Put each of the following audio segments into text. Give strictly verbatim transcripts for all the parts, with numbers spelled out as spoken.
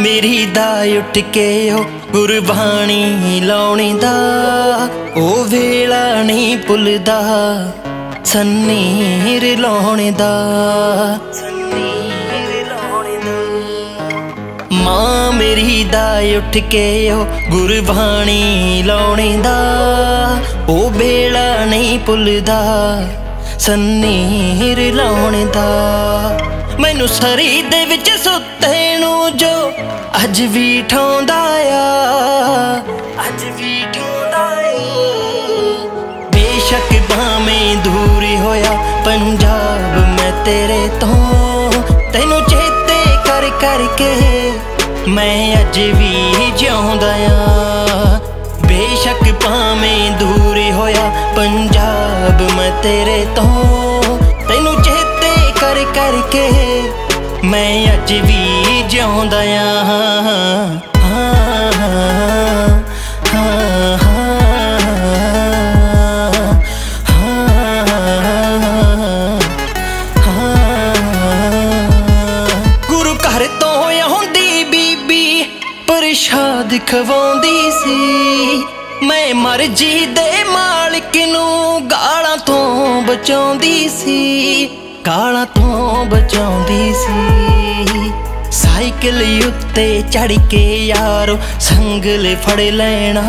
ਮੇਰੀ ਦਾ ਉੱਠ ਕੇ ਉਹ ਗੁਰਬਾਣੀ ਲਾਉਣੀ ਦਾ ਉਹ ਵੇਲਾ ਨਹੀਂ ਭੁੱਲਦਾ ਸੰਨੀਰ ਲਾਉਣੇ ਦਾ ਮਾਂ ਮੇਰੀ ਦਾ ਉੱਠ ਕੇ ਉਹ ਗੁਰਬਾਣੀ ਲਾਉਣੀ ਦਾ ਉਹ ਵੇਲਾ ਨਹੀਂ ਭੁੱਲਦਾ ਸੰਨੀਰ ਲਾਉਣੇ ਦਾ ਮੈਨੂੰ ਸਰੀ ਦੇ ਵਿੱਚ ਸੁੱਤੇ ਨੂੰ ਜੋ ਅੱਜ ਵੀ ਠਾਉਂਦਾ ਆ ਅੱਜ ਵੀ ਠਾਉਂਦਾ ਬੇਸ਼ੱਕ ਭਾਵੇਂ ਦੂਰੀ ਹੋਇਆ ਪੰਜਾਬ ਮੈਂ ਤੇਰੇ ਤੋਂ ਤੈਨੂੰ ਚੇਤੇ ਕਰ ਕਰਕੇ ਮੈਂ ਅੱਜ ਵੀ ਜਿਉਂਦਾ ਆ ਬੇਸ਼ੱਕ ਭਾਵੇਂ ਦੂਰੀ ਹੋਇਆ ਪੰਜਾਬ ਮੈਂ ਤੇਰੇ ਤੋਂ ਤੈਨੂੰ ਚੇਤੇ ਕਰ ਕਰਕੇ ਮੈਂ ਅੱਜ ਵੀ ਜਿਉਂਦਾ ਆ ਹਾਂ ਗੁਰੂ ਘਰ ਤੋਂ ਆਉਂਦੀ ਬੀਬੀ ਪ੍ਰਸ਼ਾਦ ਖਵਾਉਂਦੀ ਸੀ ਮੈਂ ਮਰਜ਼ੀ ਦੇ ਮਾਲਕ ਨੂੰ ਗਾਲਾਂ ਤੋਂ ਬਚਾਉਂਦੀ ਸੀ ਗਾਲਾਂ ਤੋਂ ਬਚਾਉਂਦੀ ਸੀ ਸਾਈਕਲ ਉੱਤੇ ਚੜ ਕੇ ਯਾਰੋ ਸੰਗਲ ਫੜ ਲੈਣਾ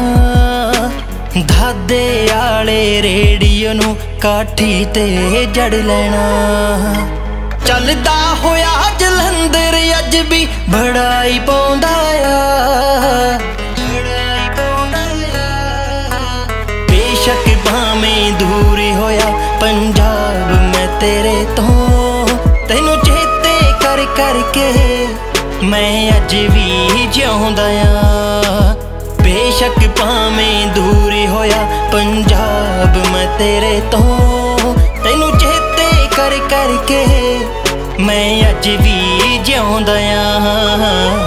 ਦਾਦੇ ਆਲੇ ਰੇਡੀਓ ਨੂੰ ਕਾਠੀ ਤੇ ਜੜ ਲੈਣਾ ਚੱਲਦਾ ਹੋਇਆ ਜਲੰਧਰ ਅੱਜ ਵੀ ਬੜਾਈ ਪਾਉਂਦਾ ਆ ਬੜਾਈ ਪਾਉਂਦਾ ਆ ਬੇਸ਼ੱਕ ਭਾਵੇਂ ਦੂਰੀ ਹੋਇਆ ਪੰਜਾਬ ਮੈਂ ਤੇਰੇ ਤੋਂ ਤੈਨੂੰ ਚੇਤੇ ਕਰ ਕਰਕੇ ਮੈਂ ਅੱਜ ਵੀ ਜਿਉਂਦਾ ਆ ਬੇਸ਼ੱਕ ਭਾਵੇਂ ਦੂਰੀ ਹੋਇਆ ਪੰਜਾਬ ਮੈਂ ਤੇਰੇ ਤੋਂ ਤੈਨੂੰ ਚੇਤੇ ਕਰ ਕਰਕੇ ਮੈਂ ਅੱਜ ਵੀ ਜਿਉਂਦਾ ਆ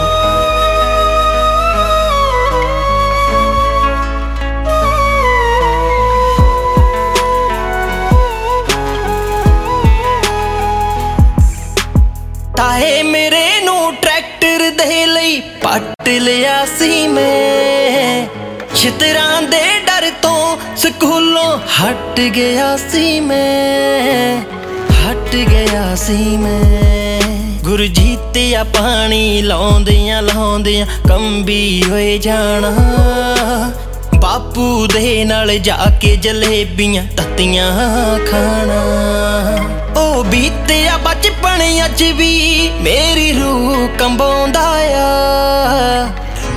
ਤਾਏ ਮੇਰੇ ਨੂੰ ਟਰੈਕਟਰ ਦੇ ਲਈ ਪੱਟ ਲਿਆ ਸੀ ਮੈਂ ਛਿੱਤਰਾਂ ਦੇ ਡਰ ਤੋਂ ਸਕੂਲੋਂ ਹਟ ਗਿਆ ਸੀ ਮੈਂ ਹਟ ਗਿਆ ਸੀ ਮੈਂ ਗੁਰਜੀਤਿਆ ਪਾਣੀ ਲਾਉਂਦਿਆਂ ਲਾਉਂਦਿਆਂ ਕੰਬੀ ਹੋਏ ਜਾਣਾ ਬਾਪੂ ਦੇ ਨਾਲ ਜਾ ਕੇ ਜਲੇਬੀਆਂ ਤੱਤੀਆਂ ਖਾਣਾ ਉਹ ਬੀਤਿਆ ਬਚਪਨ ਅੱਜ ਵੀ ਮੇਰੀ ਰੂਹ ਕੰਬਾਉਂਦਾ ਆ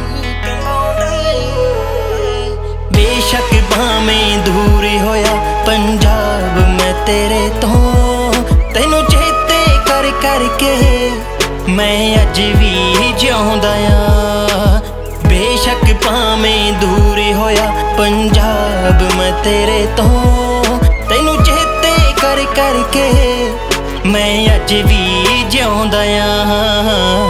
ਬੇਸ਼ੱਕ ਭਾਵੇਂ ਦੂਰੀ ਹੋਇਆ ਪੰਜਾਬ ਮੈਂ ਤੇਰੇ ਤੋਂ ਤੈਨੂੰ ਚੇਤੇ ਕਰ ਕਰਕੇ ਮੈਂ ਅੱਜ ਵੀ ਜਿਉਂਦਾ ਆ ਬੇਸ਼ੱਕ ਭਾਵੇਂ ਦੂਰੀ ਹੋਇਆ ਪੰਜਾਬ ਮੈਂ ਤੇਰੇ ਤੋਂ ਤੈਨੂੰ ਚੇਤੇ ਕਰ ਕਰਕੇ ਮੈਂ ਅੱਜ ਵੀ ਜਿਉਂਦਾ ਆ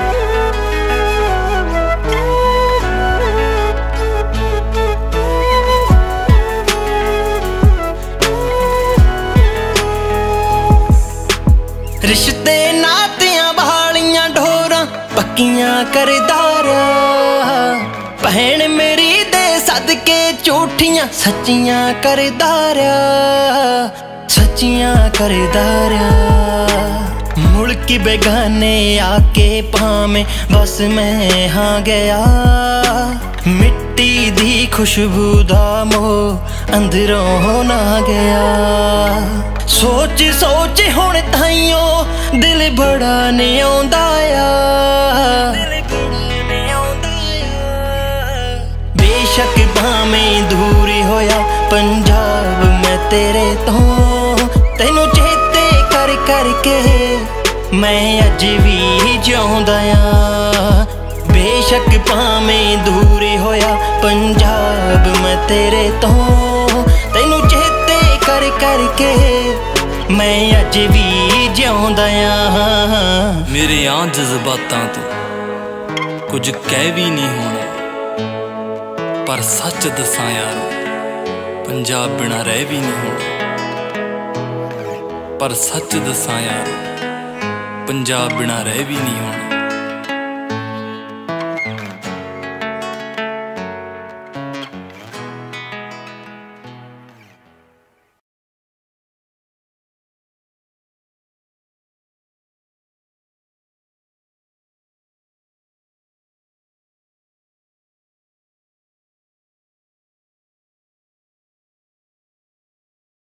ਰਿਸ਼ਤੇ ਨਾਤਿਆਂ ਵਾਲੀਆਂ ਢੋਰਾਂ ਪੱਕੀਆਂ ਕਰਦਾ ਰਿਹਾ ਭੈਣ ਮੇਰੀ ਦੇ ਸਦਕੇ ਝੂਠੀਆਂ ਸੱਚੀਆਂ ਕਰਦਾ ਰਿਹਾ ਸੱਚੀਆਂ ਕਰਦਾ ਰਿਹਾ ਮੁਲਕ ਬੇਗਾਨੇ ਆ ਕੇ ਭਾਵੇਂ ਬਸ ਮੈਂ ਹਾਂ ਗਿਆ ਮਿੱਟੀ ਦੀ ਖੁਸ਼ਬੂ ਦਾ ਮੋਹ ਅੰਦਰੋਂ ਨਾ ਗਿਆ ਸੋਚ ਸੋਚ ਹੁਣ ਤਾਈਓ ਦਿਲ ਬੜਾ ਨੀ ਆਉਂਦਾ ਆ ਬੇਸ਼ੱਕ ਭਾਵੇਂ ਦੂਰੀ ਹੋਇਆ ਪੰਜਾਬ ਮੈਂ ਤੇਰੇ ਤੋਂ ਤੈਨੂੰ ਚੇਤੇ ਕਰ ਕਰਕੇ ਮੈਂ ਅੱਜ ਵੀ ਜਿਉਂਦਾ ਆ ਬੇਸ਼ੱਕ ਭਾਵੇਂ ਦੂਰੀ ਹੋਇਆ ਪੰਜਾਬ ਮੈਂ ਤੇਰੇ ਤੋਂ ਤੈਨੂੰ ਚੇਤੇ ਕਰ ਕਰਕੇ ਮੈਂ ਅੱਜ ਵੀ ਜਿਉਂਦਾ ਆ ਮੇਰੇ ਆਂ ਜਜ਼ਬਾਤਾਂ ਤੋਂ ਕੁਝ ਕਹਿ ਵੀ ਨਹੀਂ ਹੋਣਾ ਪਰ ਸੱਚ ਦੱਸਾਂ ਯਾਰੋ ਪੰਜਾਬ ਬਿਨਾਂ ਰਹਿ ਵੀ ਨਹੀਂ ਹੋਣਾ ਪਰ ਸੱਚ ਦੱਸਾਂ ਯਾਰ ਪੰਜਾਬ ਬਿਨਾਂ ਰਹਿ ਵੀ ਨਹੀਂ ਹੋਣਾ।